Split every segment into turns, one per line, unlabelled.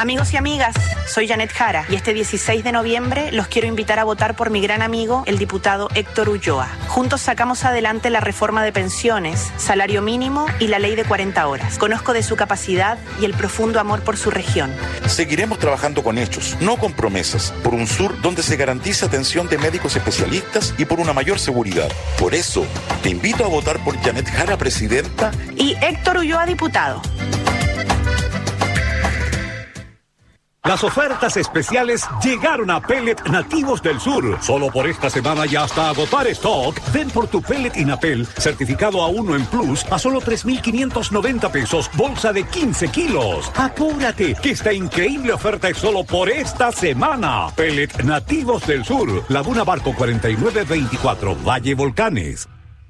Amigos y amigas, soy Janet Jara y este 16 de noviembre los quiero invitar a votar por mi gran amigo, el diputado Héctor Ulloa. Juntos sacamos adelante la reforma de pensiones, salario mínimo y la ley de 40 horas. Conozco de su capacidad y el profundo amor por su región.
Seguiremos trabajando con hechos, no con promesas, por un sur donde se garantice atención de médicos especialistas y por una mayor seguridad. Por eso, te invito a votar por Janet Jara, presidenta,
y Héctor Ulloa, diputado.
Las ofertas especiales llegaron a Pellet Nativos del Sur. Solo por esta semana y hasta agotar stock, ven por tu pellet Inapel, certificado A1 en Plus, a solo 3,590 pesos, bolsa de 15 kilos. Apúrate, que esta increíble oferta es solo por esta semana. Pellet Nativos del Sur, Laguna Barco 4924, Valle Volcanes.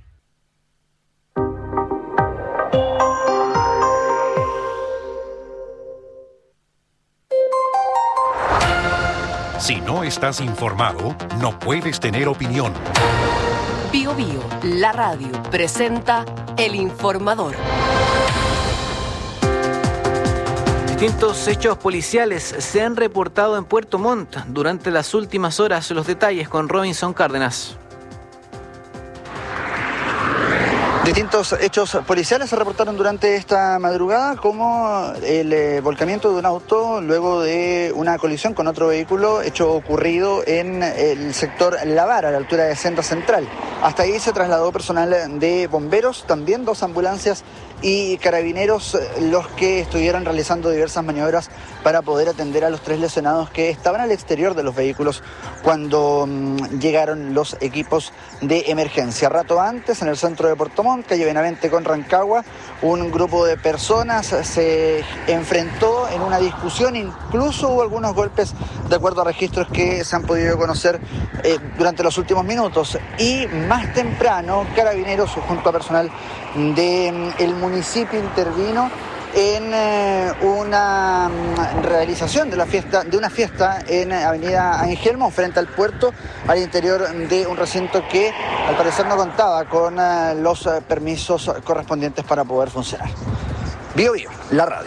Si no estás informado, no puedes tener opinión.
Bío Bío, la radio, presenta El Informador.
Distintos hechos policiales se han reportado en Puerto Montt durante las últimas horas. Los detalles con Robinson Cárdenas.
Distintos hechos policiales se reportaron durante esta madrugada, como el volcamiento de un auto luego de una colisión con otro vehículo, hecho ocurrido en el sector La Vara, a la altura de Senda Central. Hasta ahí se trasladó personal de bomberos, también 2 ambulancias y carabineros, los que estuvieron realizando diversas maniobras para poder atender a los 3 lesionados que estaban al exterior de los vehículos cuando llegaron los equipos de emergencia. Rato antes, en el centro de Puerto Montt, calle Benavente con Rancagua, un grupo de personas se enfrentó en una discusión, incluso hubo algunos golpes de acuerdo a registros que se han podido conocer durante los últimos minutos. Y más temprano, carabineros junto a personal del municipio intervino en una realización de una fiesta en Avenida Angelmo, frente al puerto, al interior de un recinto que al parecer no contaba con los permisos correspondientes para poder funcionar. Bío Bío, la radio.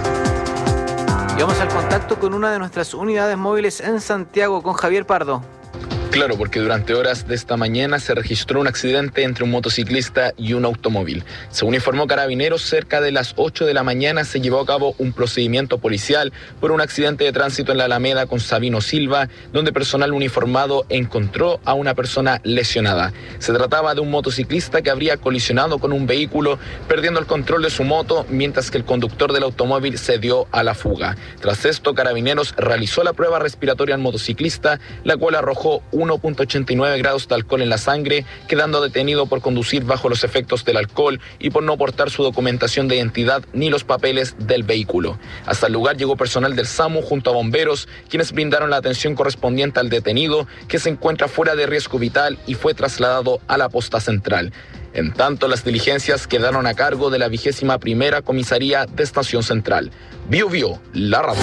Y vamos al contacto con una de nuestras unidades móviles en Santiago, con Javier Pardo.
Claro, porque durante horas de esta mañana se registró un accidente entre un motociclista y un automóvil. Según informó Carabineros, cerca de las 8 de la mañana se llevó a cabo un procedimiento policial por un accidente de tránsito en la Alameda con Sabino Silva, donde personal uniformado encontró a una persona lesionada. Se trataba de un motociclista que habría colisionado con un vehículo, perdiendo el control de su moto, mientras que el conductor del automóvil se dio a la fuga. Tras esto, Carabineros realizó la prueba respiratoria al motociclista, la cual arrojó 1,89 grados de alcohol en la sangre, quedando detenido por conducir bajo los efectos del alcohol y por no portar su documentación de identidad ni los papeles del vehículo. Hasta el lugar llegó personal del SAMU junto a bomberos, quienes brindaron la atención correspondiente al detenido, que se encuentra fuera de riesgo vital y fue trasladado a la posta central. En tanto, las diligencias quedaron a cargo de la 21ª Comisaría de Estación Central. Bío Bío, la radio.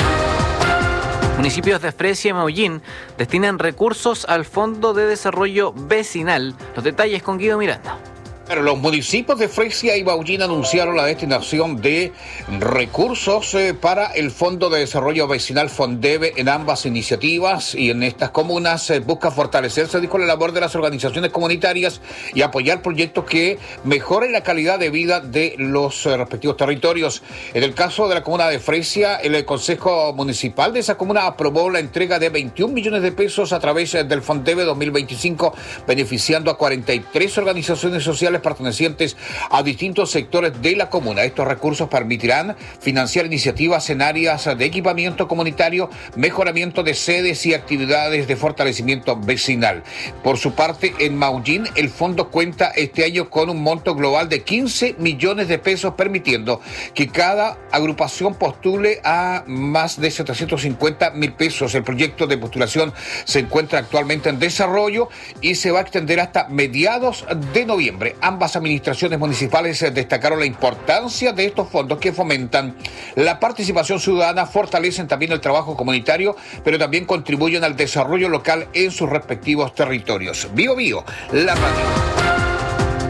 Municipios de Fresia y Maullín destinan recursos al Fondo de Desarrollo Vecinal. Los detalles con Guido Miranda.
Los municipios de Fresia y Maullín anunciaron la destinación de recursos para el Fondo de Desarrollo Vecinal FONDEVE en ambas iniciativas, y en estas comunas busca fortalecerse, dijo, la labor de las organizaciones comunitarias y apoyar proyectos que mejoren la calidad de vida de los respectivos territorios. En el caso de la comuna de Fresia, el Consejo Municipal de esa comuna aprobó la entrega de 21 millones de pesos a través del FONDEVE 2025, beneficiando a 43 organizaciones sociales pertenecientes a distintos sectores de la comuna. Estos recursos permitirán financiar iniciativas en áreas de equipamiento comunitario, mejoramiento de sedes y actividades de fortalecimiento vecinal. Por su parte, en Maullín, el fondo cuenta este año con un monto global de 15 millones de pesos, permitiendo que cada agrupación postule a más de 750.000 pesos. El proyecto de postulación se encuentra actualmente en desarrollo y se va a extender hasta mediados de noviembre. Ambas administraciones municipales destacaron la importancia de estos fondos, que fomentan la participación ciudadana, fortalecen también el trabajo comunitario, pero también contribuyen al desarrollo local en sus respectivos territorios. Bío Bío, la radio.
Nos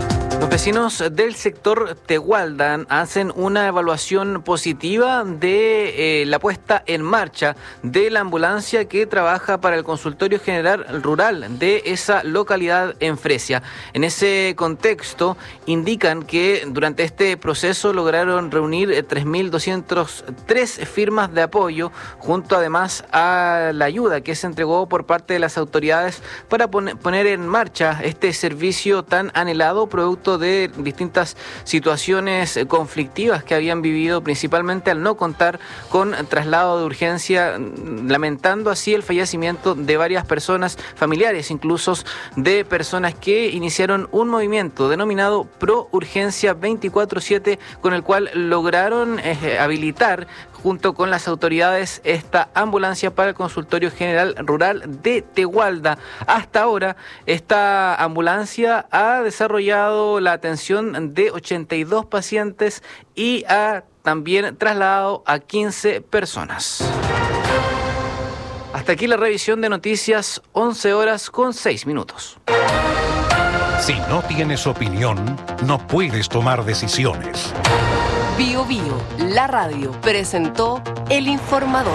Vecinos del sector Tegualda hacen una evaluación positiva de la puesta en marcha de la ambulancia que trabaja para el consultorio general rural de esa localidad en Fresia. En ese contexto, indican que durante este proceso lograron reunir 3.203 firmas de apoyo, junto además a la ayuda que se entregó por parte de las autoridades para poner en marcha este servicio tan anhelado, producto de distintas situaciones conflictivas que habían vivido, principalmente al no contar con traslado de urgencia, lamentando así el fallecimiento de varias personas, familiares incluso de personas que iniciaron un movimiento denominado Pro Urgencia 24/7, con el cual lograron habilitar junto con las autoridades esta ambulancia para el consultorio general rural de Tegualda. Hasta ahora, esta ambulancia ha desarrollado la atención de 82 pacientes y ha también trasladado a 15 personas. Hasta aquí la revisión de noticias, 11:06.
Si no tienes opinión, no puedes tomar decisiones.
Bio Bio, la radio, presentó El Informador.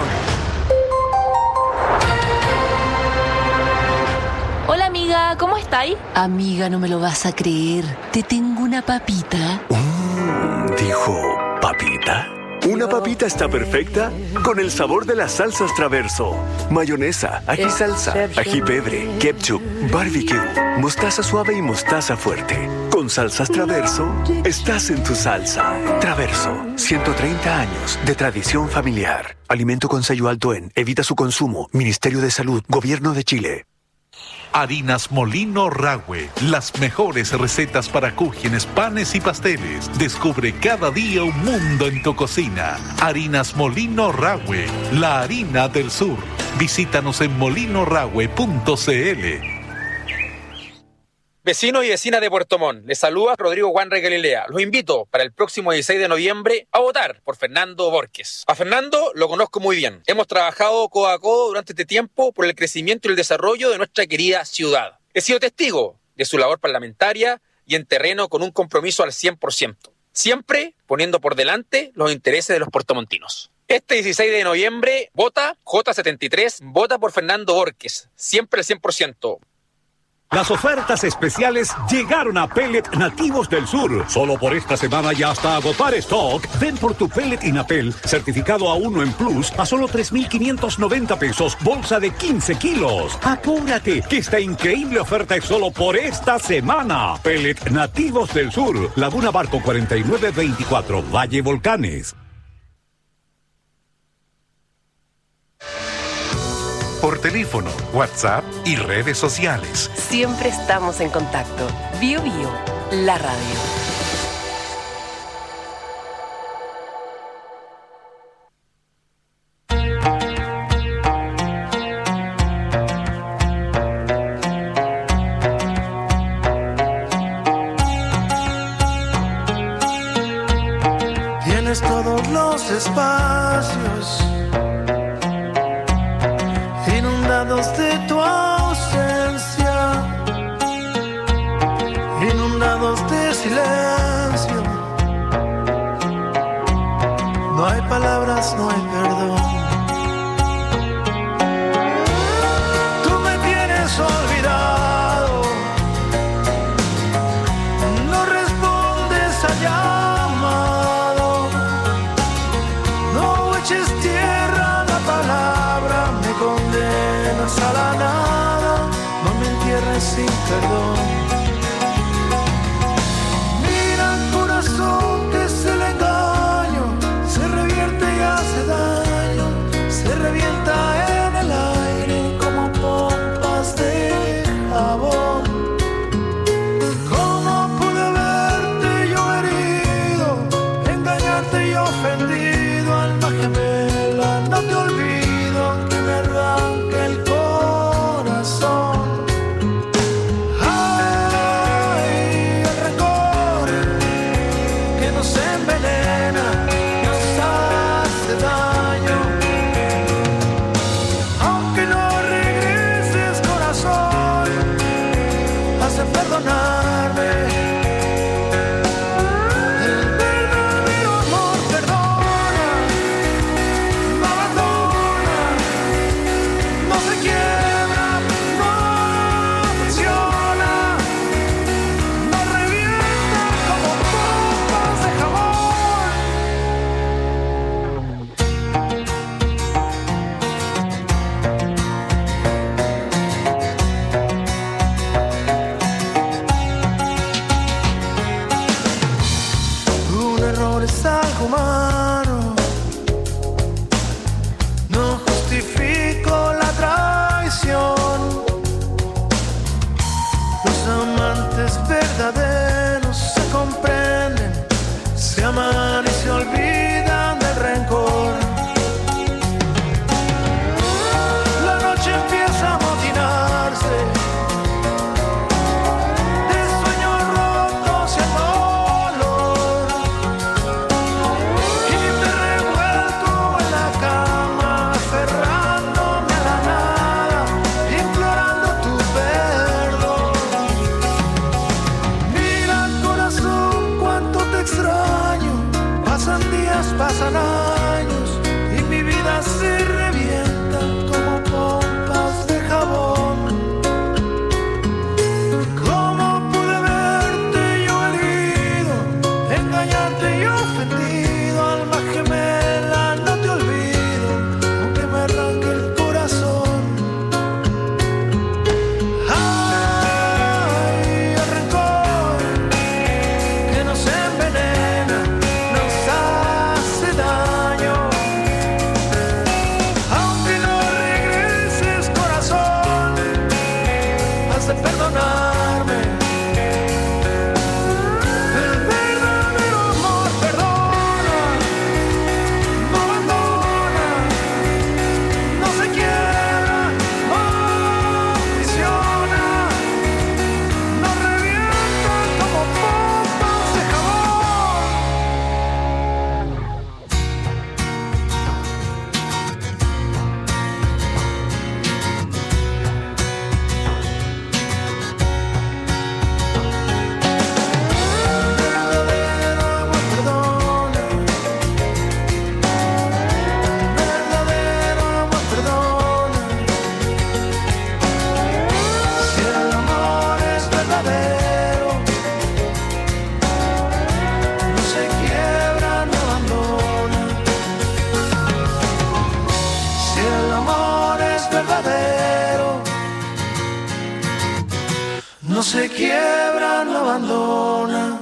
Hola amiga, ¿cómo estáis?
Amiga, no me lo vas a creer. Te tengo una papita.
¿Dijo papita? Una papita está perfecta con el sabor de las salsas Traverso. Mayonesa, ají salsa, ají pebre, ketchup, barbecue, mostaza suave y mostaza fuerte. Con salsas Traverso, estás en tu salsa. Traverso, 130 años de tradición familiar. Alimento con sello alto en. Evita su consumo. Ministerio de Salud, Gobierno de Chile.
Harinas Molino Rahue, las mejores recetas para cúgenes, panes y pasteles. Descubre cada día un mundo en tu cocina. Harinas Molino Rahue, la harina del sur. Visítanos en molinorahue.cl.
Vecinos y vecinas de Puerto Montt, les saluda Rodrigo Wanre Galilea. Los invito para el próximo 16 de noviembre a votar por Fernando Borges. A Fernando lo conozco muy bien. Hemos trabajado codo a codo durante este tiempo por el crecimiento y el desarrollo de nuestra querida ciudad. He sido testigo de su labor parlamentaria y en terreno con un compromiso al 100%. Siempre poniendo por delante los intereses de los puertomontinos. Este 16 de noviembre, vota J73, vota por Fernando Borges. Siempre al 100%.
Las ofertas especiales llegaron a Pellet Nativos del Sur. Solo por esta semana y hasta agotar stock, ven por tu pellet Inapel, certificado A1 en Plus, a solo 3.590 pesos, bolsa de 15 kilos. Apúrate, que esta increíble oferta es solo por esta semana. Pellet Nativos del Sur, Laguna Barco 4924, Valle Volcanes.
Por teléfono, WhatsApp y redes sociales.
Siempre estamos en contacto. Bio Bio, la radio.
Tienes todos los espacios inundados de tu ausencia, inundados de silencio. No hay palabras, no hay perdón. Tú me tienes olvidado, no respondes al llamado, no eches tierra a la palabra, me condenas a la nada, no me entierres sin perdón. Mira el corazón que es el engaño, se revierte y hace daño, se revienta en el aire como pompas de jabón. ¿Cómo pude verte yo herido, engañarte y ofendido, alma gemela, no te olvido aunque me arranque el corazón? Ay, se quiebra, no abandona.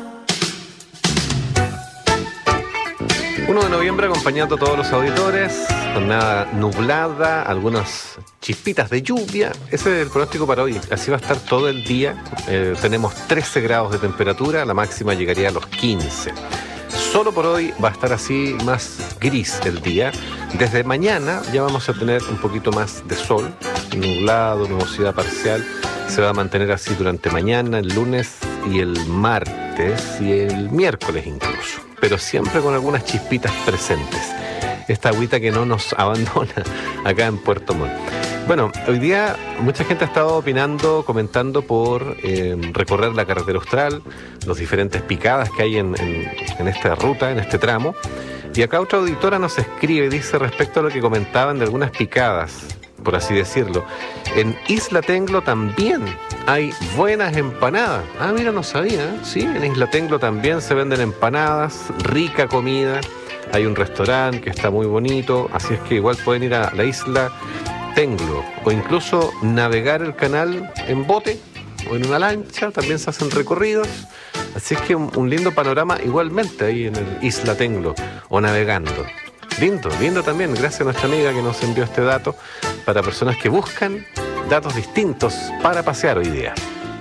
1 de noviembre acompañando a todos los auditores, jornada nublada, algunas chispitas de lluvia. Ese es el pronóstico para hoy, así va a estar todo el día. Tenemos 13 grados de temperatura, la máxima llegaría a los 15. Solo por hoy va a estar así más gris el día. Desde mañana ya vamos a tener un poquito más de sol, nublado, nubosidad parcial. Se va a mantener así durante mañana, el lunes y el martes y el miércoles incluso, pero siempre con algunas chispitas presentes. Esta agüita que no nos abandona acá en Puerto Montt. Bueno, hoy día mucha gente ha estado opinando, comentando por recorrer la carretera austral, los diferentes picadas que hay en esta ruta, en este tramo. Y acá otra auditora nos escribe, dice respecto a lo que comentaban de algunas picadas, por así decirlo. En Isla Tenglo también hay buenas empanadas. Ah, mira, no sabía, ¿sí? En Isla Tenglo también se venden empanadas, rica comida. Hay un restaurante que está muy bonito, así es que igual pueden ir a la Isla Tenglo o incluso navegar el canal en bote o en una lancha, también se hacen recorridos. Así es que un lindo panorama igualmente ahí en el Isla Tenglo o navegando. Lindo también, gracias a nuestra amiga que nos envió este dato para personas que buscan datos distintos para pasear hoy día.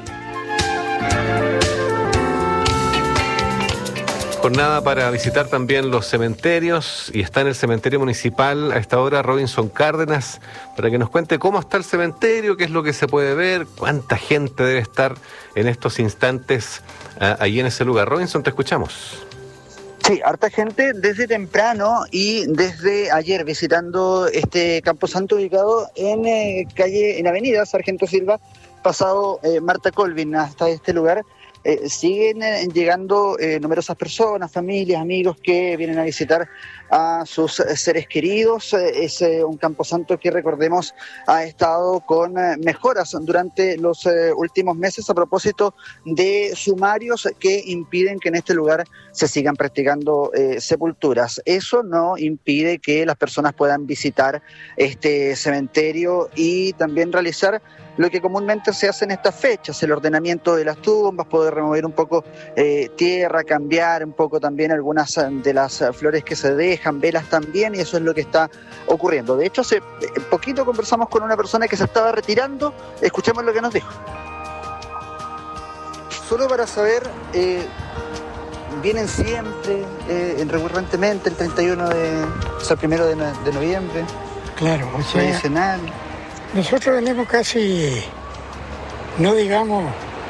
Jornada para visitar también los cementerios y está en el cementerio municipal a esta hora Robinson Cárdenas para que nos cuente cómo está el cementerio, qué es lo que se puede ver, cuánta gente debe estar en estos instantes allí en ese lugar. Robinson, te escuchamos.
Sí, harta gente desde temprano y desde ayer visitando este camposanto ubicado en avenida Sargento Silva, pasado Marta Colvin hasta este lugar. Siguen llegando numerosas personas, familias, amigos que vienen a visitar a sus seres queridos. Es un camposanto que, recordemos, ha estado con mejoras durante los últimos meses a propósito de sumarios que impiden que en este lugar se sigan practicando sepulturas. Eso no impide que las personas puedan visitar este cementerio y también realizar lo que comúnmente se hace en estas fechas, el ordenamiento de las tumbas, poder remover un poco tierra, cambiar un poco también algunas de las flores que se dejan, velas también, y eso es lo que está ocurriendo. De hecho, hace poquito conversamos con una persona que se estaba retirando, escuchemos lo que nos dijo. Solo para saber, vienen siempre, recurrentemente, el 31 o sea, el 1 de noviembre.
Claro, o sea,
tradicional.
Nosotros venimos casi, no digamos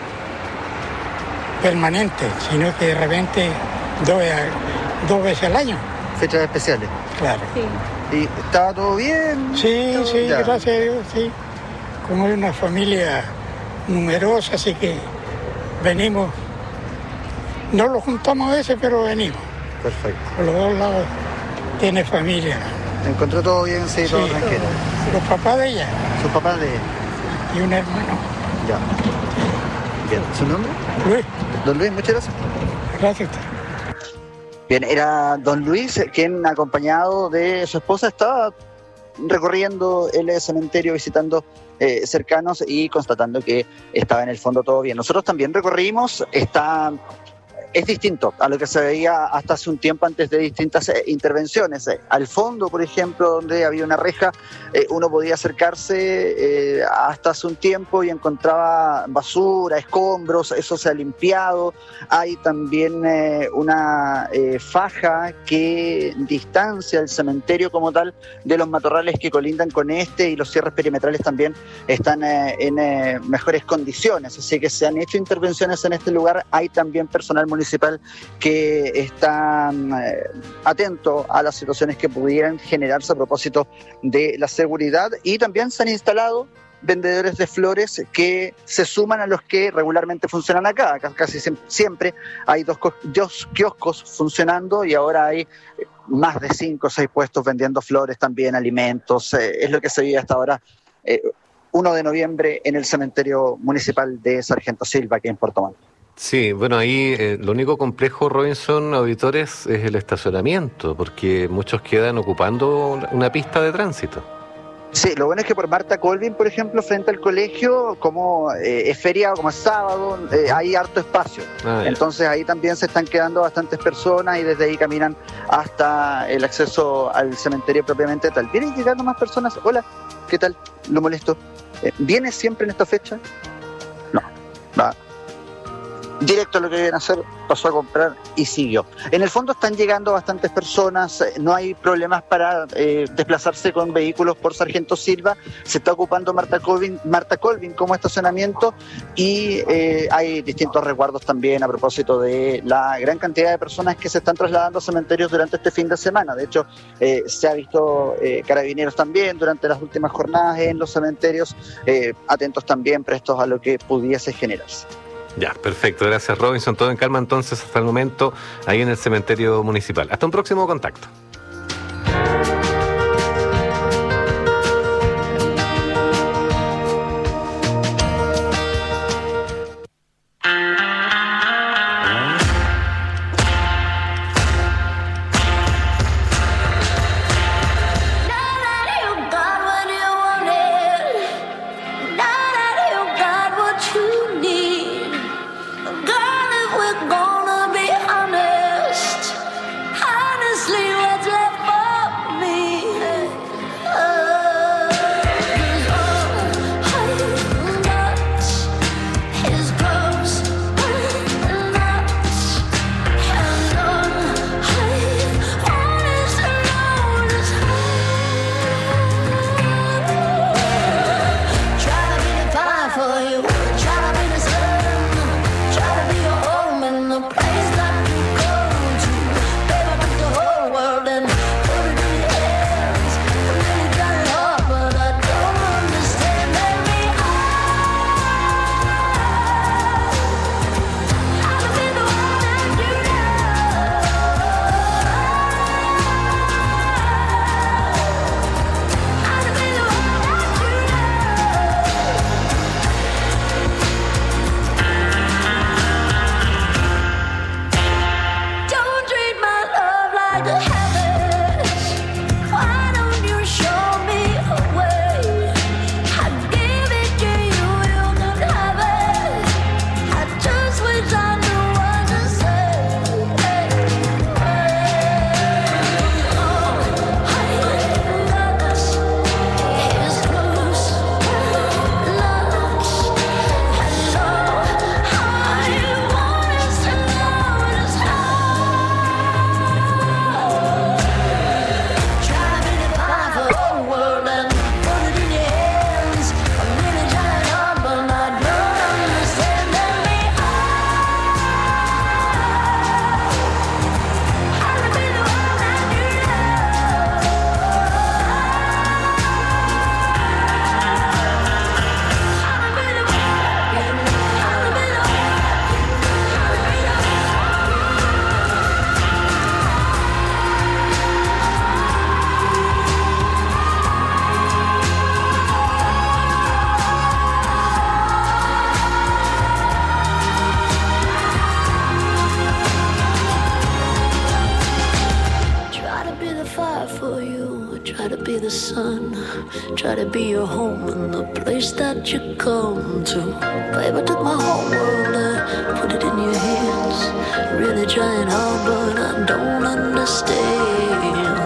permanente, sino que de repente dos veces al año.
Fechas especiales.
Claro.
Sí. ¿Y está todo bien?
Sí,
¿Todo
sí,
ya?
Gracias a Dios, sí. Como es una familia numerosa, así que venimos, no lo juntamos a veces, pero venimos.
Perfecto.
Por los dos lados tiene familia.
¿Encontró todo bien? Sí, todo tranquilo.
Los papás de ella.
¿Sus papás de ella?
Y un hermano.
Ya. Bien. ¿Su nombre?
Luis.
Don Luis, muchas gracias.
Gracias.
Bien, era don Luis quien, acompañado de su esposa, estaba recorriendo el cementerio, visitando cercanos y constatando que estaba en el fondo todo bien. Nosotros también recorrimos, es distinto a lo que se veía hasta hace un tiempo antes de distintas intervenciones. Al fondo, por ejemplo, donde había una reja, uno podía acercarse hasta hace un tiempo y encontraba basura, escombros, eso se ha limpiado. Hay también una faja que distancia el cementerio como tal de los matorrales que colindan con este, y los cierres perimetrales también están en mejores condiciones, así que se han hecho intervenciones en este lugar. Hay también personal municipal que está atento a las situaciones que pudieran generarse a propósito de la seguridad, y también se han instalado vendedores de flores que se suman a los que regularmente funcionan acá. Casi siempre hay dos kioscos funcionando y ahora hay más de 5 o 6 puestos vendiendo flores, también alimentos. Es lo que se vive hasta ahora, 1 de noviembre, en el cementerio municipal de Sargento Silva, aquí en Puerto Montt.
Sí, bueno, ahí lo único complejo, Robinson, auditores, es el estacionamiento, porque muchos quedan ocupando una pista de tránsito.
Sí, lo bueno es que por Marta Colvin, por ejemplo, frente al colegio, como es feriado, como es sábado, hay harto espacio. Entonces ahí también se están quedando bastantes personas y desde ahí caminan hasta el acceso al cementerio propiamente tal. ¿Vienen llegando más personas? Hola, ¿qué tal? ¿Lo molesto? ¿Viene siempre en esta fecha? No, va. Directo a lo que deben hacer, pasó a comprar y siguió. En el fondo están llegando bastantes personas, no hay problemas para desplazarse con vehículos por Sargento Silva, se está ocupando Marta Colvin como estacionamiento y hay distintos resguardos también a propósito de la gran cantidad de personas que se están trasladando a cementerios durante este fin de semana. De hecho, se ha visto carabineros también durante las últimas jornadas en los cementerios, atentos también, prestos a lo que pudiese generarse.
Ya, perfecto. Gracias, Robinson. Todo en calma entonces hasta el momento ahí en el cementerio municipal. Hasta un próximo contacto.
Try to be your home in the place that you come to. Babe, I took my whole world and put it in your hands. Really trying hard, but I don't understand.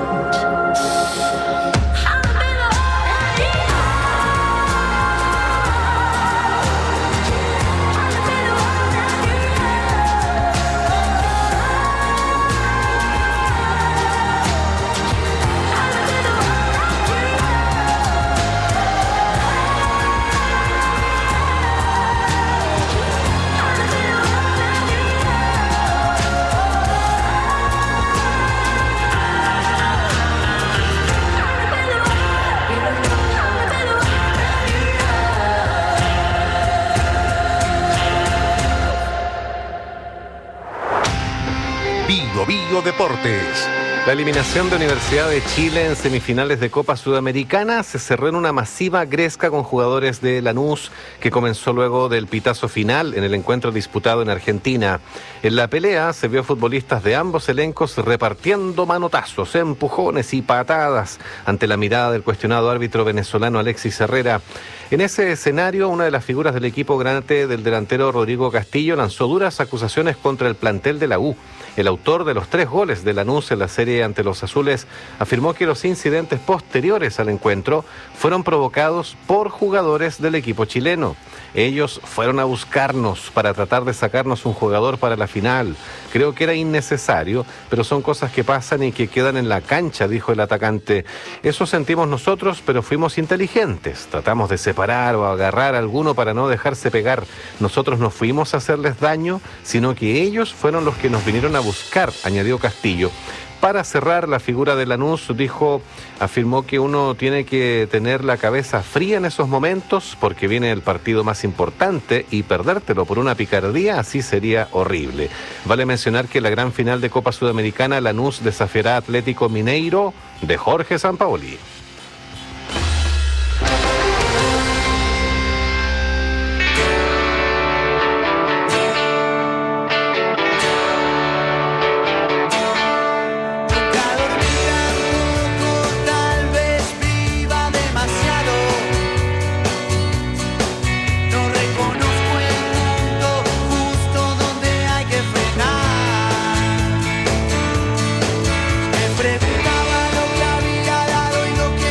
Bio Deportes,
La eliminación de Universidad de Chile en semifinales de Copa Sudamericana se cerró en una masiva gresca con jugadores de Lanús, que comenzó luego del pitazo final en el encuentro disputado en Argentina. En la pelea se vio futbolistas de ambos elencos repartiendo manotazos, empujones y patadas ante la mirada del cuestionado árbitro venezolano Alexis Herrera. En ese escenario, una de las figuras del equipo granate del delantero Rodrigo Castillo lanzó duras acusaciones contra el plantel de la U. El autor de los 3 goles de Lanús en la serie ante los azules afirmó que los incidentes posteriores al encuentro fueron provocados por jugadores del equipo chileno. Ellos fueron a buscarnos para tratar de sacarnos un jugador para la final. Creo que era innecesario, pero son cosas que pasan y que quedan en la cancha, dijo el atacante. Eso sentimos nosotros, pero fuimos inteligentes. Tratamos de separar o agarrar a alguno para no dejarse pegar. Nosotros no fuimos a hacerles daño, sino que ellos fueron los que nos vinieron a buscar, añadió Castillo. Para cerrar, la figura de Lanús afirmó que uno tiene que tener la cabeza fría en esos momentos porque viene el partido más importante y perdértelo por una picardía así sería horrible. Vale mencionar que en la gran final de Copa Sudamericana Lanús desafiará a Atlético Mineiro de Jorge Sampaoli.
Preguntaba lo que había dado y lo que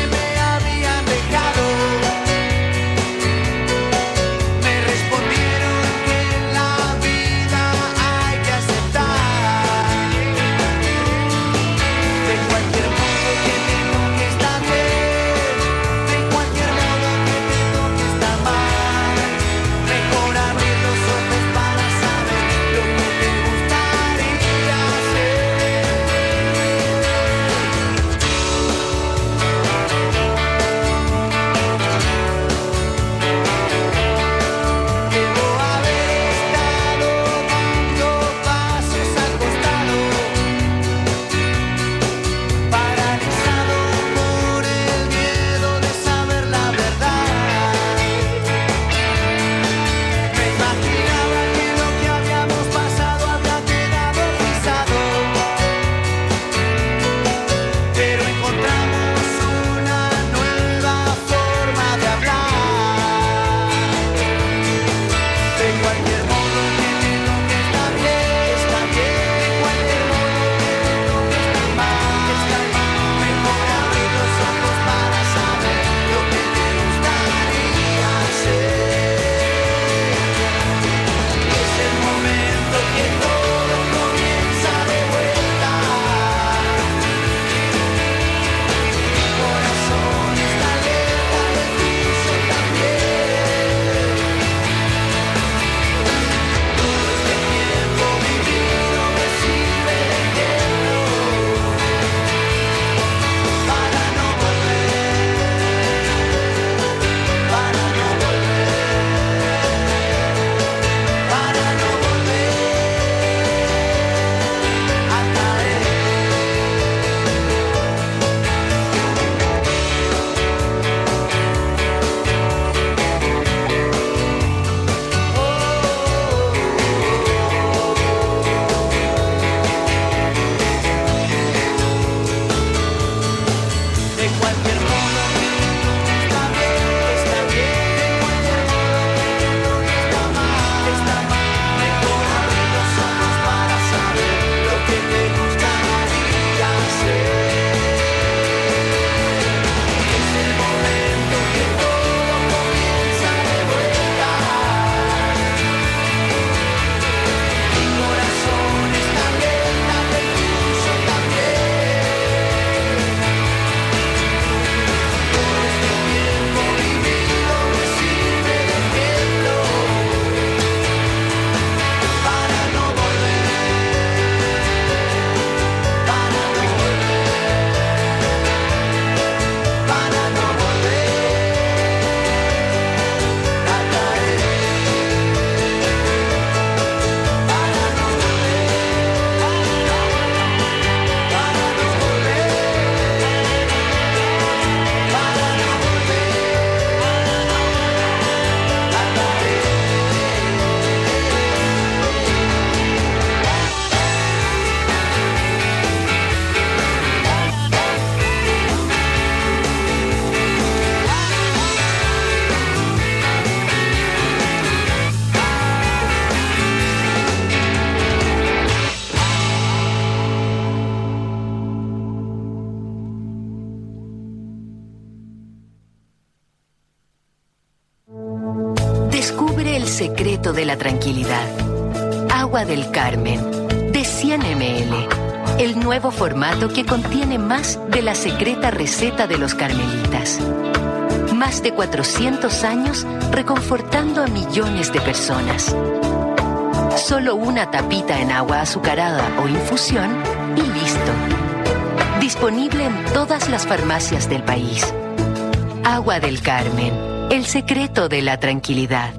secreto de la tranquilidad. Agua del Carmen, de 100 ml. El nuevo formato que contiene más de la secreta receta de los carmelitas. Más de 400 años reconfortando a millones de personas. Solo una tapita en agua azucarada o infusión y listo. Disponible en todas las farmacias del país. Agua del Carmen, el secreto de la tranquilidad.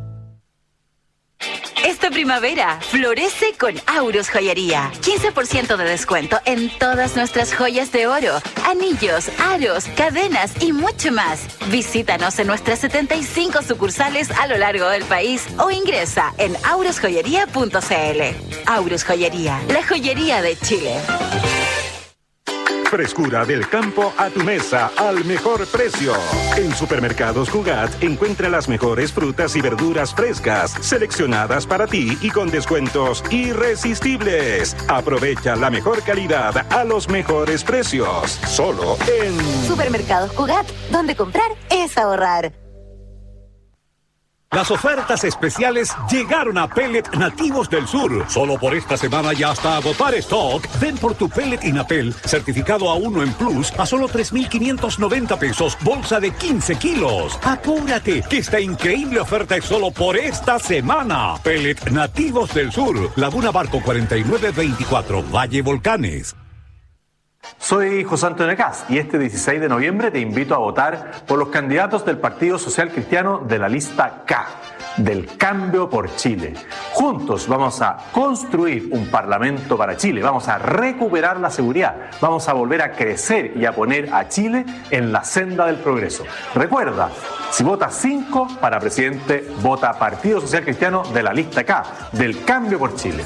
Esta primavera, florece con Aurus Joyería. 15% de descuento en todas nuestras joyas de oro, anillos, aros, cadenas y mucho más. Visítanos en nuestras 75 sucursales a lo largo del país o ingresa en aurusjoyería.cl. Aurus Joyería, la joyería de Chile.
Frescura del campo a tu mesa al mejor precio. En Supermercados Cugat encuentra las mejores frutas y verduras frescas, seleccionadas para ti y con descuentos irresistibles. Aprovecha la mejor calidad a los mejores precios. Solo en
Supermercados Cugat, donde comprar es ahorrar.
Las ofertas especiales llegaron a Pellet Nativos del Sur. Solo por esta semana y hasta agotar stock, ven por tu pellet Inapel, certificado A1 en Plus, a solo 3,590 pesos, bolsa de 15 kilos. Apúrate, que esta increíble oferta es solo por esta semana. Pellet Nativos del Sur, Laguna Barco 4924, Valle Volcanes.
Soy José Antonio Caz y este 16 de noviembre te invito a votar por los candidatos del Partido Social Cristiano de la lista K, del Cambio por Chile. Juntos vamos a construir un parlamento para Chile, vamos a recuperar la seguridad, vamos a volver a crecer y a poner a Chile en la senda del progreso. Recuerda, si votas 5 para presidente, vota Partido Social Cristiano de la lista K, del Cambio por Chile.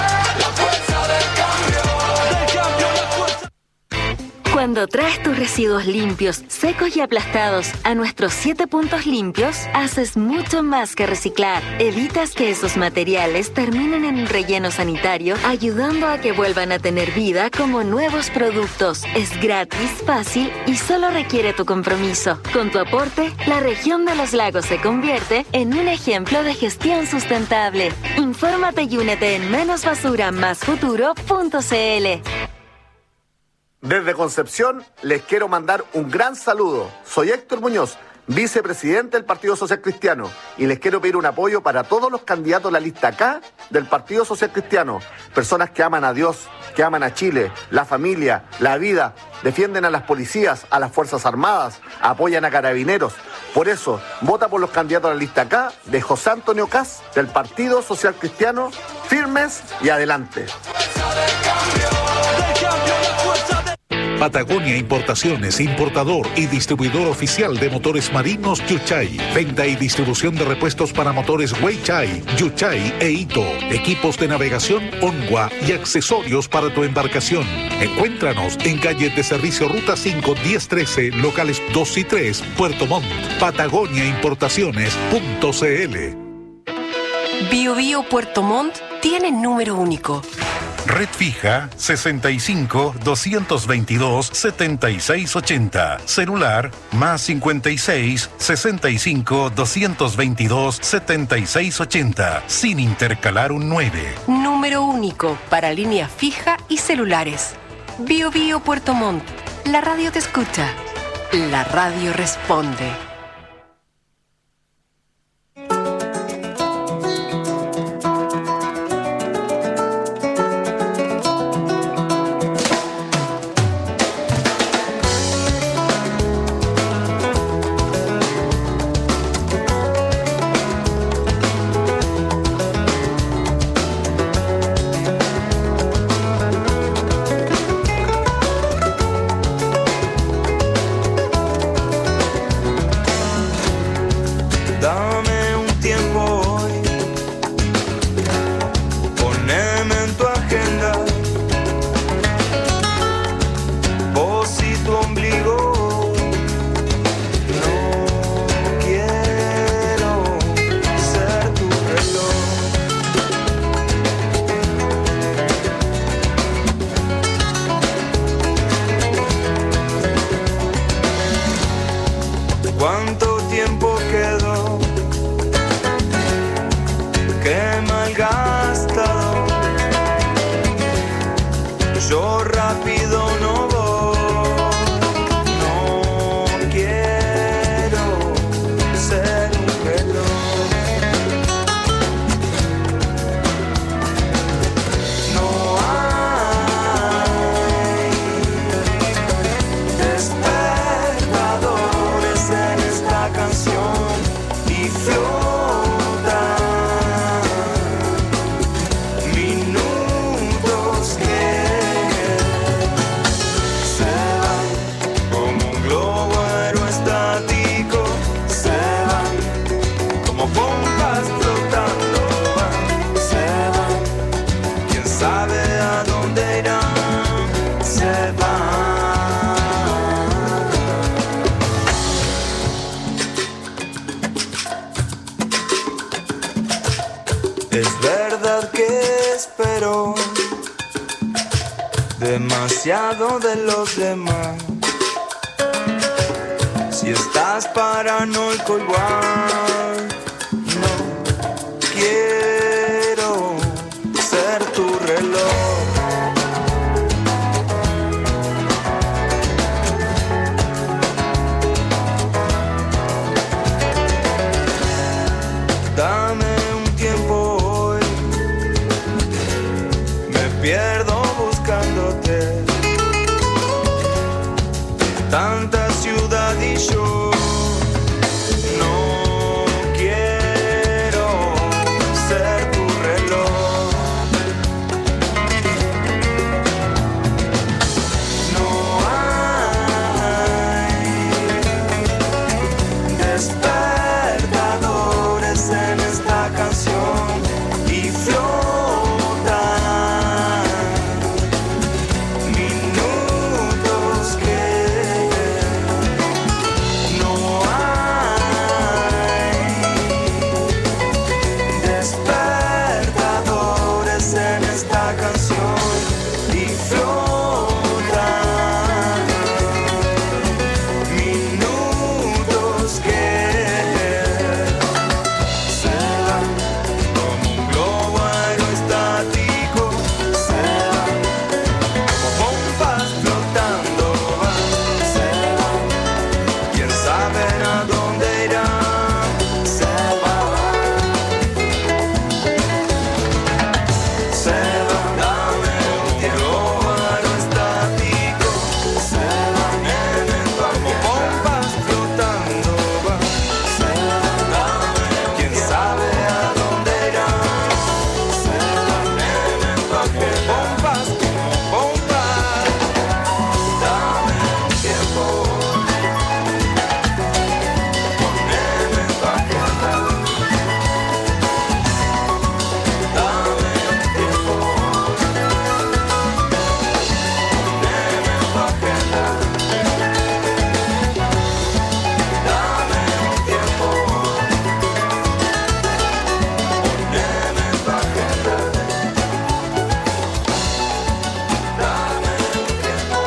Cuando traes tus residuos limpios, secos y aplastados a nuestros 7 puntos limpios, haces mucho más que reciclar. Evitas que esos materiales terminen en un relleno sanitario, ayudando a que vuelvan a tener vida como nuevos productos. Es gratis, fácil y solo requiere tu compromiso. Con tu aporte, la región de los lagos se convierte en un ejemplo de gestión sustentable. Infórmate y únete en menosbasuramasfuturo.cl.
Desde Concepción les quiero mandar un gran saludo. Soy Héctor Muñoz, vicepresidente del Partido Social Cristiano, y les quiero pedir un apoyo para todos los candidatos de la lista K del Partido Social Cristiano. Personas que aman a Dios, que aman a Chile, la familia, la vida, defienden a las policías, a las Fuerzas Armadas, apoyan a carabineros. Por eso, vota por los candidatos de la lista K de José Antonio Caz del Partido Social Cristiano, firmes y adelante.
Patagonia Importaciones, importador y distribuidor oficial de motores marinos Yuchai. Venta y distribución de repuestos para motores Weichai, Yuchai e Ito. Equipos de navegación Onwa y accesorios para tu embarcación. Encuéntranos en calle de servicio Ruta 5, 1013, locales 2 y 3, Puerto Montt. PatagoniaImportaciones.cl.
Bio Bio Puerto Montt tiene número único.
Red fija 65 222 7680. Celular más 56 65 222 7680. Sin intercalar un 9.
Número único para línea fija y celulares. Bio Bio Puerto Montt. La radio te escucha. La radio responde.
Es verdad que espero demasiado de los demás. Si estás paranoico igual, no quiero ser tu reloj. Dame un tiempo hoy, me pierdo buscándote. Tanta ciudad y yo no quiero ser tu reloj. No hay despertadores en esta canción y flotan minutos que no hay despertadores en esta canción y flotan minutos que se van como un globo aerostático, se van como pompas flotando, van, se van, quién sabe a dónde irán, se van, dame un globo aerostático, se van como pompas flotando, van, se van, quién sabe a dónde irán, se van como pompas, dame un tiempo, poneme en tu agenda, dame un tiempo, poneme en tu agenda, dame un tiempo, poneme en tu agenda, dame un tiempo,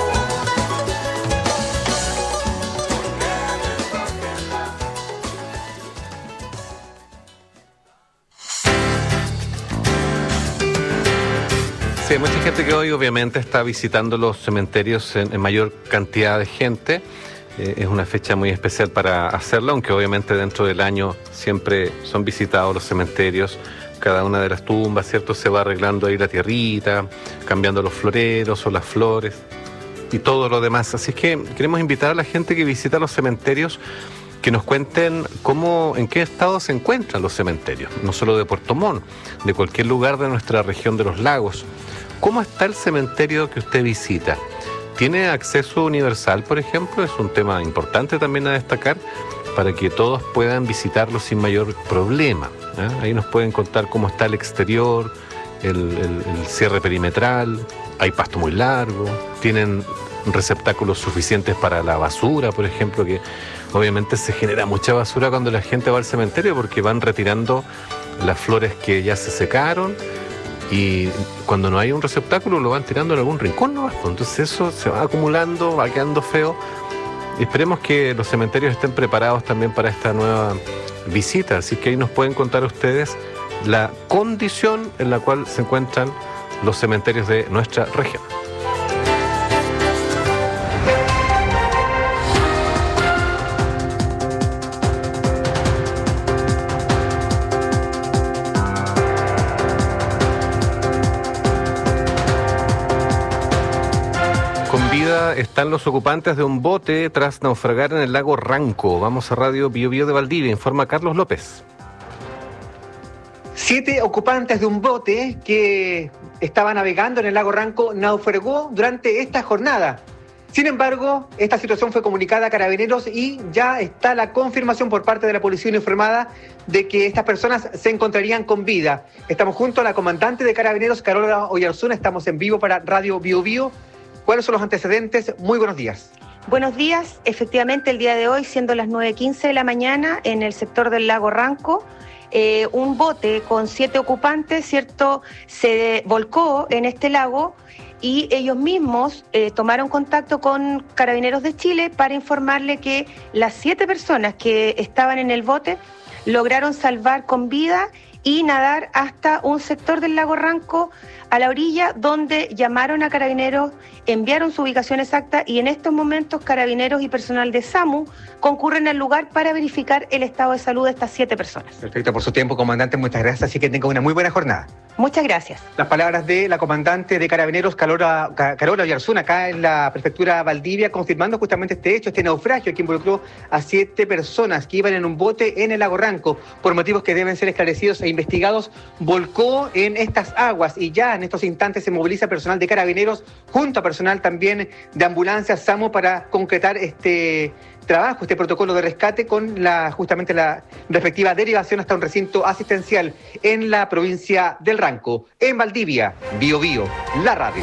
Sí, hay mucha gente que hoy obviamente está visitando los cementerios en mayor cantidad de gente. Es una fecha muy especial para hacerlo, aunque obviamente dentro del año siempre son visitados los cementerios. Cada una de las tumbas, ¿cierto? Se va arreglando ahí la tierrita, cambiando los floreros o las flores y todo lo demás. Así que queremos invitar a la gente que visita los cementerios que nos cuenten en qué estado se encuentran los cementerios, no solo de Puerto Montt, de cualquier lugar de nuestra región de los lagos. ¿Cómo está el cementerio que usted visita? ¿Tiene acceso universal, por ejemplo? Es un tema importante también a destacar para que todos puedan visitarlo sin mayor problema, ¿eh? Ahí nos pueden contar cómo está el exterior, el cierre perimetral, hay pasto muy largo, tienen receptáculos suficientes para la basura, por ejemplo, que obviamente se genera mucha basura cuando la gente va al cementerio porque van retirando las flores que ya se secaron y cuando no hay un receptáculo lo van tirando en algún rincón, ¿no? Entonces eso se va acumulando, va quedando feo. Esperemos que los cementerios estén preparados también para esta nueva visita, así que ahí nos pueden contar ustedes la condición en la cual se encuentran los cementerios de nuestra región. Están los ocupantes de un bote tras naufragar en el lago Ranco. Vamos a Radio Bio Bio de Valdivia, informa Carlos López.
7 ocupantes de un bote que estaba navegando en el lago Ranco naufragó durante esta jornada. Sin embargo, esta situación fue comunicada a Carabineros y ya está la confirmación por parte de la Policía Uniformada de que estas personas se encontrarían con vida. Estamos junto a la comandante de Carabineros, Carola Oyarzuna, estamos en vivo para Radio Bio Bio. ¿Cuáles son los antecedentes? Muy buenos días.
Buenos días. Efectivamente, el día de hoy, siendo las 9:15 de la mañana, en el sector del lago Ranco,
un bote con 7 ocupantes, ¿cierto?, se volcó en este lago y ellos mismos tomaron contacto con Carabineros de Chile para informarle que las 7 personas que estaban en el bote lograron salvar con vida y nadar hasta un sector del lago Ranco a la orilla, donde llamaron a Carabineros, enviaron su ubicación exacta y en estos momentos Carabineros y personal de SAMU concurren al lugar para verificar el estado de salud de estas 7 personas.
Perfecto, por su tiempo, comandante, muchas gracias, así que tenga una muy buena jornada.
Muchas gracias.
Las palabras de la comandante de Carabineros, Carola Oyarzún, acá en la prefectura Valdivia, confirmando justamente este hecho, este naufragio que involucró a 7 personas que iban en un bote en el lago Ranco. Por motivos que deben ser esclarecidos e investigados, volcó en estas aguas y ya en estos instantes se moviliza personal de Carabineros junto a personal también de ambulancias SAMU para concretar este trabajo, este protocolo de rescate con justamente la respectiva derivación hasta un recinto asistencial en la provincia del Ranco. En Valdivia, Bío Bío, la radio.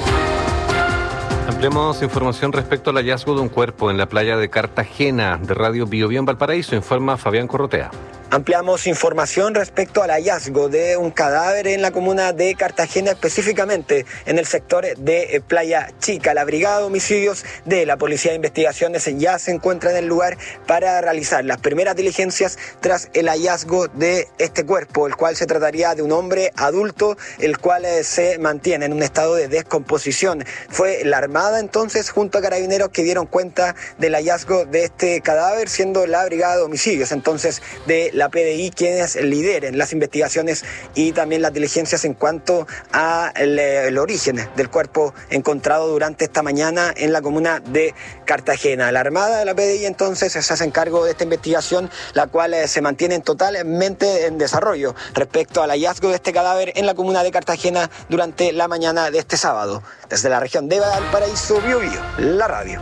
Ampliamos información respecto al hallazgo de un cuerpo en la playa de Cartagena. De Radio Bío Bío en Valparaíso, informa Fabián Corrotea.
Ampliamos información respecto al hallazgo de un cadáver en la comuna de Cartagena, específicamente en el sector de Playa Chica. La Brigada de Homicidios de la Policía de Investigaciones ya se encuentra en el lugar para realizar las primeras diligencias tras el hallazgo de este cuerpo, el cual se trataría de un hombre adulto, el cual se mantiene en un estado de descomposición. Fue la Armada entonces junto a Carabineros que dieron cuenta del hallazgo de este cadáver, siendo la Brigada de Homicidios entonces de la PDI quienes lideren las investigaciones y también las diligencias en cuanto a el origen del cuerpo encontrado durante esta mañana en la comuna de Cartagena. La Armada de la PDI entonces se hace cargo de esta investigación, la cual se mantiene totalmente en desarrollo respecto al hallazgo de este cadáver en la comuna de Cartagena durante la mañana de este sábado. Desde la región de Valparaíso, Bío Bío, la radio.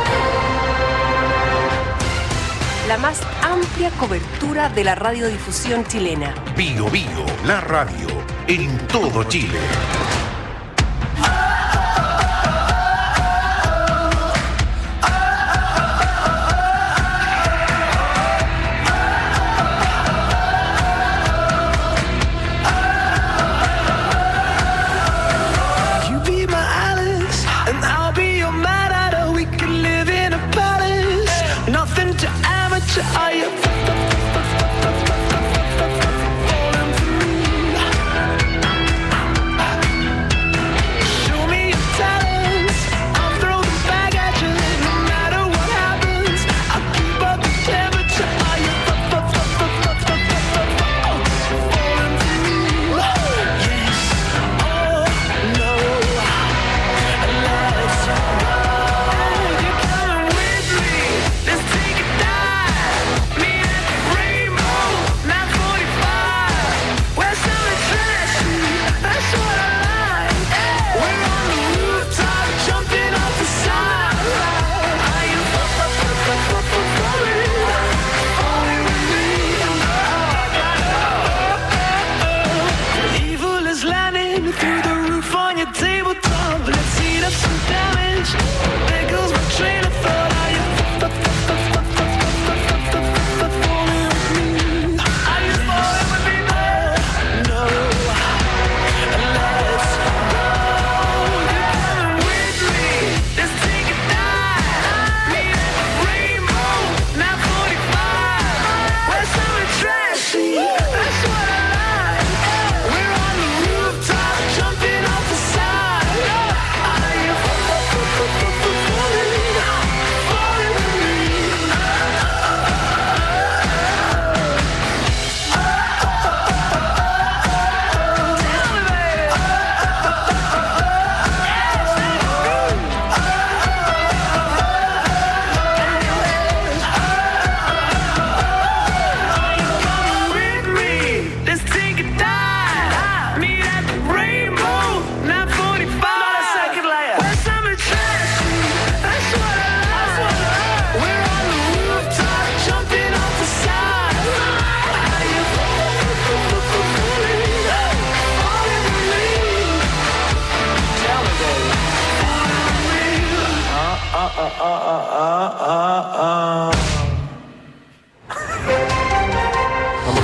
La más amplia cobertura de la radiodifusión chilena.
Bío Bío, la radio, en todo Chile.
Are you show me your talents, I'll throw them back at you. No matter what happens, I'll keep up the temperature. Are you falling through? Yes, oh no, let's go. You're coming with me, let's take a dive. Me at the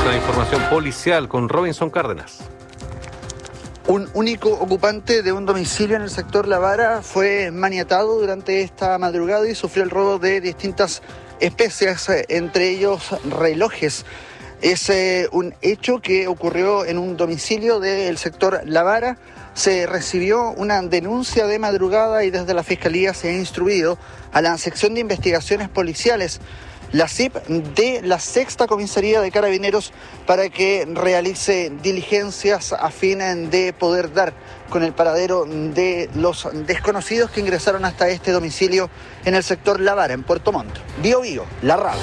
a información policial con Robinson Cárdenas.
Un único ocupante de un domicilio en el sector La Vara fue maniatado durante esta madrugada y sufrió el robo de distintas especies, entre ellos relojes. Es un hecho que ocurrió en un domicilio del sector La Vara. Se recibió una denuncia de madrugada y desde la Fiscalía se ha instruido a la sección de investigaciones policiales, la CIP de la 6ª Comisaría de Carabineros, para que realice diligencias a fin de poder dar con el paradero de los desconocidos que ingresaron hasta este domicilio en el sector La Vara, en Puerto Montt. Bio Bio, la radio.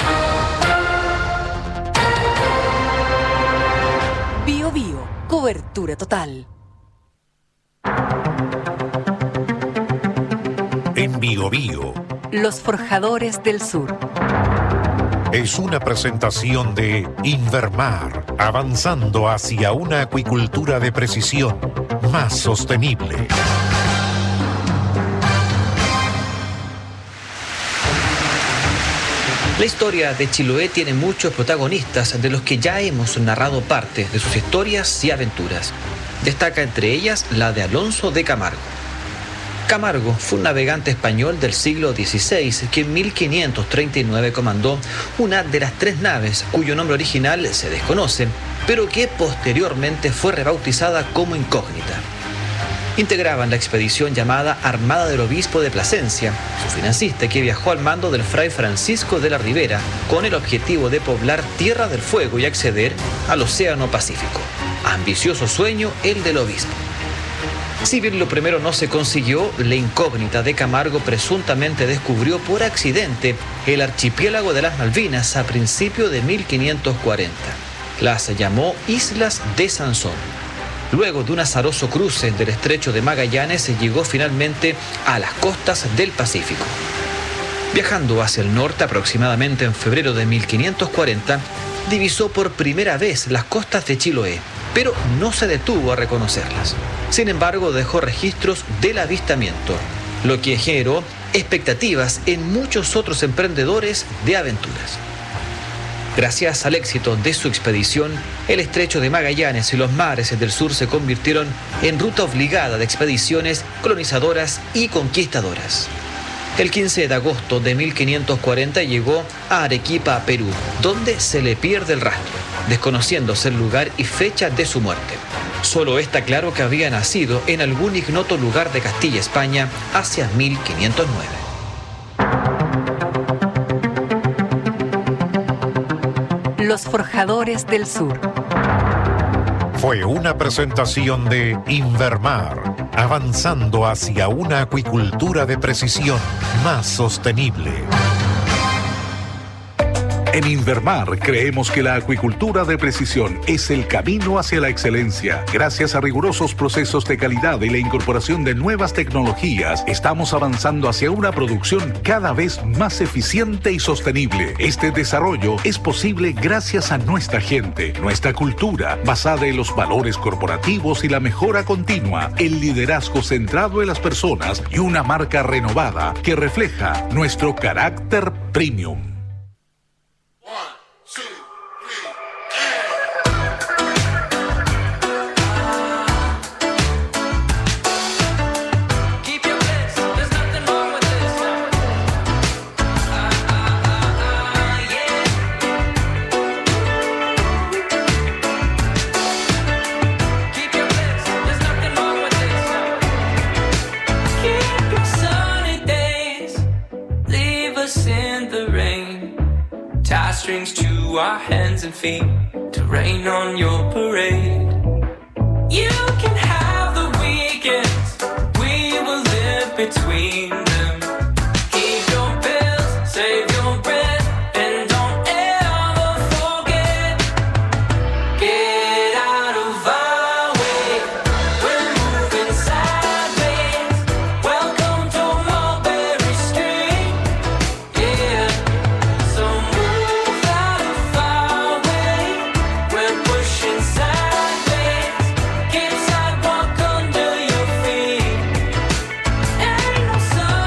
Bio Bio, cobertura total.
En Bio Bio,
Los Forjadores del Sur.
Es una presentación de Invermar, avanzando hacia una acuicultura de precisión más sostenible.
La historia de Chiloé tiene muchos protagonistas de los que ya hemos narrado parte de sus historias y aventuras. Destaca entre ellas la de Alonso de Camargo. Camargo fue un navegante español del siglo XVI que en 1539 comandó una de las 3 naves cuyo nombre original se desconoce, pero que posteriormente fue rebautizada como Incógnita. Integraban la expedición llamada Armada del Obispo de Plasencia, su financista que viajó al mando del fray Francisco de la Ribera con el objetivo de poblar Tierra del Fuego y acceder al Océano Pacífico. Ambicioso sueño el del obispo. Si bien lo primero no se consiguió, la Incógnita de Camargo presuntamente descubrió por accidente el archipiélago de las Malvinas a principios de 1540. Las llamó Islas de Sansón. Luego de un azaroso cruce del estrecho de Magallanes, se llegó finalmente a las costas del Pacífico. Viajando hacia el norte aproximadamente en febrero de 1540, divisó por primera vez las costas de Chiloé, pero no se detuvo a reconocerlas. Sin embargo, dejó registros del avistamiento, lo que generó expectativas en muchos otros emprendedores de aventuras. Gracias al éxito de su expedición, el estrecho de Magallanes y los mares del sur se convirtieron en ruta obligada de expediciones colonizadoras y conquistadoras. El 15 de agosto de 1540 llegó a Arequipa, Perú, donde se le pierde el rastro, desconociéndose el lugar y fecha de su muerte. Solo está claro que había nacido en algún ignoto lugar de Castilla, España, hacia 1509.
Los Forjadores del Sur.
Fue una presentación de Invermar, avanzando hacia una acuicultura de precisión más sostenible.
En Invermar creemos que la acuicultura de precisión es el camino hacia la excelencia. Gracias a rigurosos procesos de calidad y la incorporación de nuevas tecnologías, estamos avanzando hacia una producción cada vez más eficiente y sostenible. Este desarrollo es posible gracias a nuestra gente, nuestra cultura, basada en los valores corporativos y la mejora continua, el liderazgo centrado en las personas y una marca renovada que refleja nuestro carácter premium.
Strings to our hands and feet to rain on your parade. You can have the weekends, we will live between them. Keep your bills, save your bread, and don't ever forget. Get out of our way, we're moving sideways. Welcome to Mulberry Street, yeah. So Keep sidewalk under your feet. Ain't no sun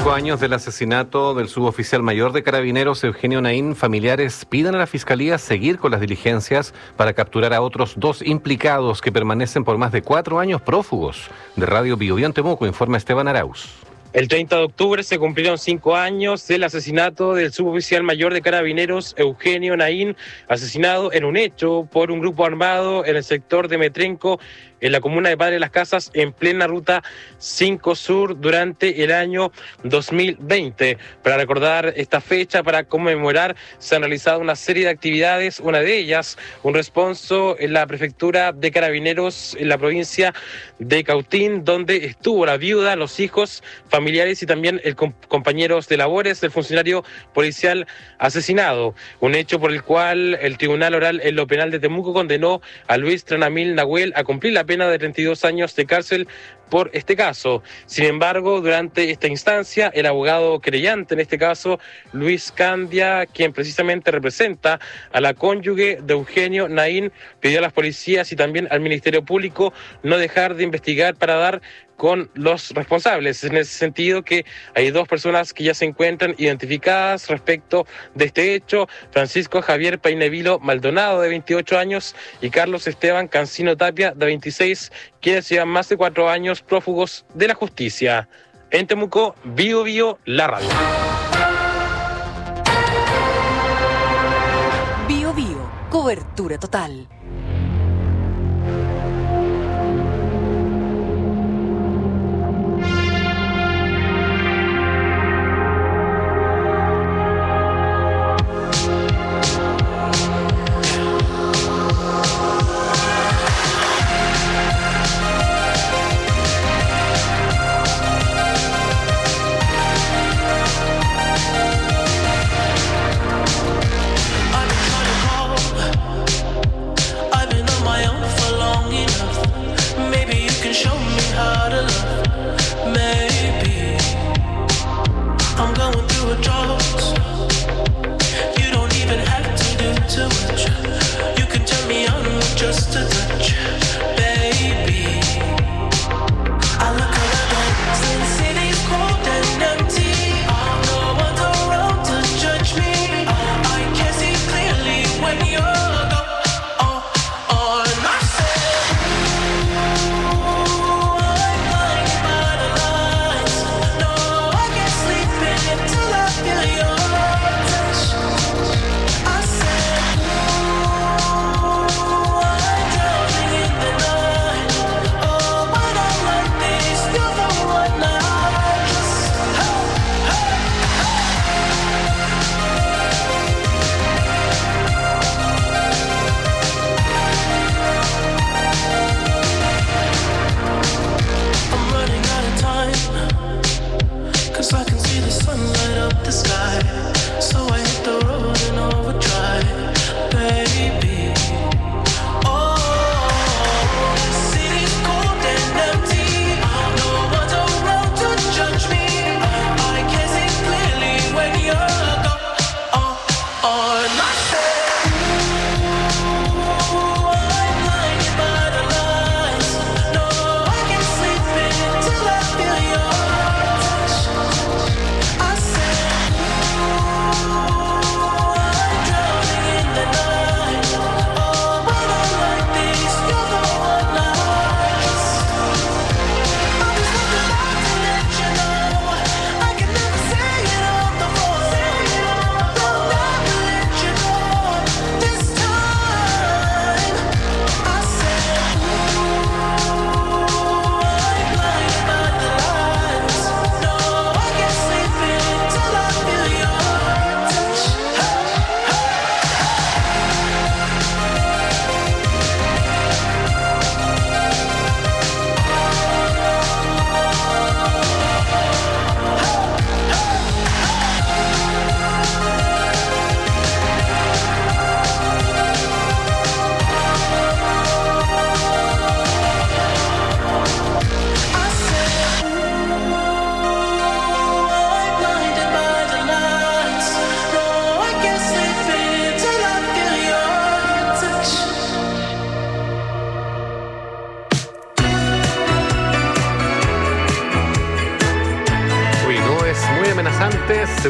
5 años del asesinato del suboficial mayor de Carabineros, Eugenio Naín, familiares piden a la Fiscalía seguir con las diligencias para capturar a otros 2 implicados que permanecen por más de 4 años prófugos. De Radio Biobío en Temuco, informa Esteban Arauz.
El 30 de octubre se cumplieron 5 años del asesinato del suboficial mayor de Carabineros, Eugenio Naín, asesinado en un hecho por un grupo armado en el sector de Metrenco, en la comuna de Padre Las Casas, en plena ruta 5 Sur durante el año 2020. Para recordar esta fecha, para conmemorar, se han realizado una serie de actividades, una de ellas, un responso en la prefectura de Carabineros en la provincia de Cautín, donde estuvo la viuda, los hijos, familiares y también compañeros de labores del funcionario policial asesinado. Un hecho por el cual el Tribunal Oral en lo Penal de Temuco condenó a Luis Tranamil Nahuel a cumplir la pena de 32 años de cárcel por este caso. Sin embargo, durante esta instancia, el abogado querellante, en este caso, Luis Candia, quien precisamente representa a la cónyuge de Eugenio Naín, pidió a las policías y también al Ministerio Público no dejar de investigar para dar con los responsables. En ese sentido, que hay 2 personas que ya se encuentran identificadas respecto de este hecho: Francisco Javier Painevilo Maldonado, de 28 años, y Carlos Esteban Cancino Tapia, de 26, quienes llevan más de 4 años prófugos de la justicia. En Temuco, Bio Bio, la radio.
Bio Bio, cobertura total.
I've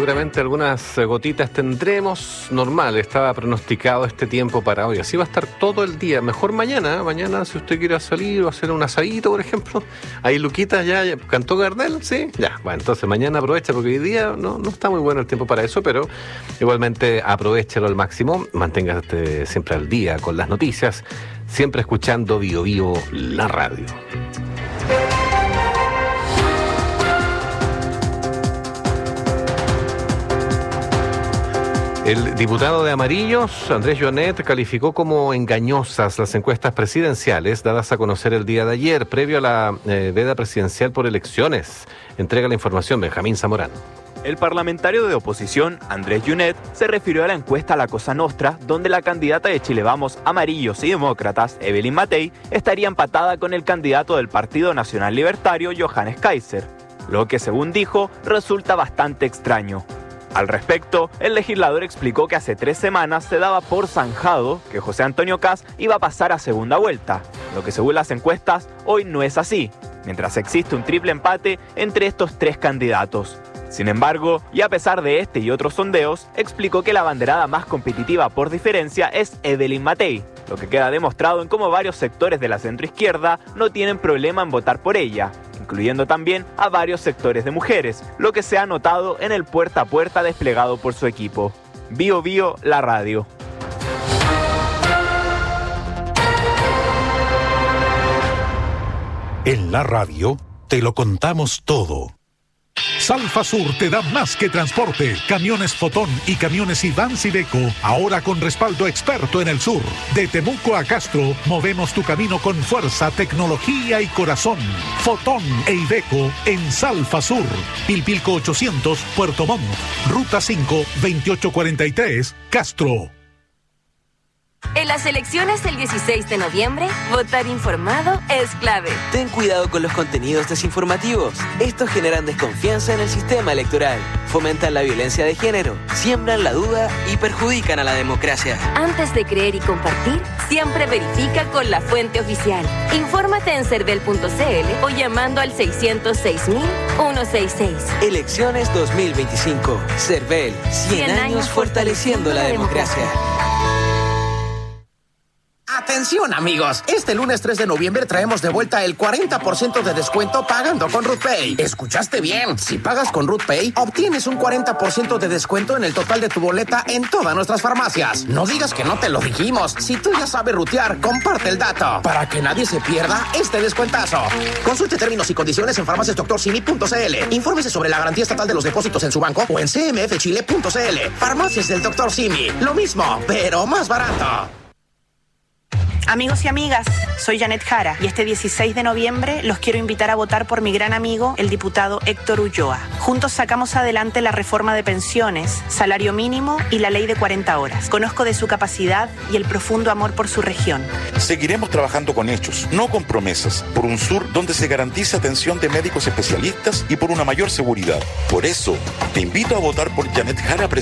seguramente algunas gotitas tendremos. Normal, estaba pronosticado este tiempo para hoy. Así va a estar todo el día. Mejor mañana. Mañana, si usted quiere salir o hacer un asadito, por ejemplo. Ahí Luquita ya cantó Gardel, ¿sí? Ya, bueno, entonces mañana aprovecha, porque hoy día no está muy bueno el tiempo para eso, pero igualmente aprovechalo al máximo. Manténgase siempre al día con las noticias. Siempre escuchando Bio Bio, la radio. El diputado de Amarillos, Andrés Jonet, calificó como engañosas las encuestas presidenciales dadas a conocer el día de ayer, previo a la veda presidencial por elecciones. Entrega la información Benjamín Zamorano.
El parlamentario de oposición, Andrés Jonet, se refirió a la encuesta La Cosa Nostra, donde la candidata de Chile Vamos, Amarillos y Demócratas, Evelyn Matei, estaría empatada con el candidato del Partido Nacional Libertario, Johannes Kaiser, lo que, según dijo, resulta bastante extraño. Al respecto, el legislador explicó que hace 3 semanas se daba por zanjado que José Antonio Kast iba a pasar a segunda vuelta, lo que según las encuestas hoy no es así, mientras existe un triple empate entre estos 3 candidatos. Sin embargo, y a pesar de este y otros sondeos, explicó que la abanderada más competitiva por diferencia es Evelyn Matei, lo que queda demostrado en cómo varios sectores de la centroizquierda no tienen problema en votar por ella, incluyendo también a varios sectores de mujeres, lo que se ha notado en el puerta a puerta desplegado por su equipo. Bio Bio, la radio.
En la radio te lo contamos todo. Salfa Sur te da más que transporte. Camiones Fotón y camiones Ivans Iveco, ahora con respaldo experto en el sur. De Temuco a Castro, movemos tu camino con fuerza, tecnología y corazón. Fotón e Iveco en Salfa Sur. Pilpilco 800, Puerto Montt. Ruta 5, 2843, Castro.
En las elecciones del 16 de noviembre, votar informado es clave.
Ten cuidado con los contenidos desinformativos. Estos generan desconfianza en el sistema electoral, fomentan la violencia de género, siembran la duda y perjudican a la democracia.
Antes de creer y compartir, siempre verifica con la fuente oficial. Infórmate en cervel.cl o llamando al 606.166.
Elecciones 2025. Cervel, 100 años fortaleciendo la democracia.
Atención amigos, este lunes 3 de noviembre traemos de vuelta el 40% de descuento pagando con RootPay. ¿Escuchaste bien? Si pagas con RootPay, obtienes un 40% de descuento en el total de tu boleta en todas nuestras farmacias. No digas que no te lo dijimos. Si tú ya sabes rutear, comparte el dato para que nadie se pierda este descuentazo. Consulte términos y condiciones en farmaciasdoctorsimi.cl. Infórmese sobre la garantía estatal de los depósitos en su banco o en cmfchile.cl. Farmacias del Dr. Simi. Lo mismo, pero más barato.
Amigos y amigas, soy Janet Jara y este 16 de noviembre los quiero invitar a votar por mi gran amigo, el diputado Héctor Ulloa. Juntos sacamos adelante la reforma de pensiones, salario mínimo y la ley de 40 horas. Conozco de su capacidad y el profundo amor por su región.
Seguiremos trabajando con hechos, no con promesas, por un sur donde se garantice atención de médicos especialistas y por una mayor seguridad. Por eso, te invito a votar por Janet Jara,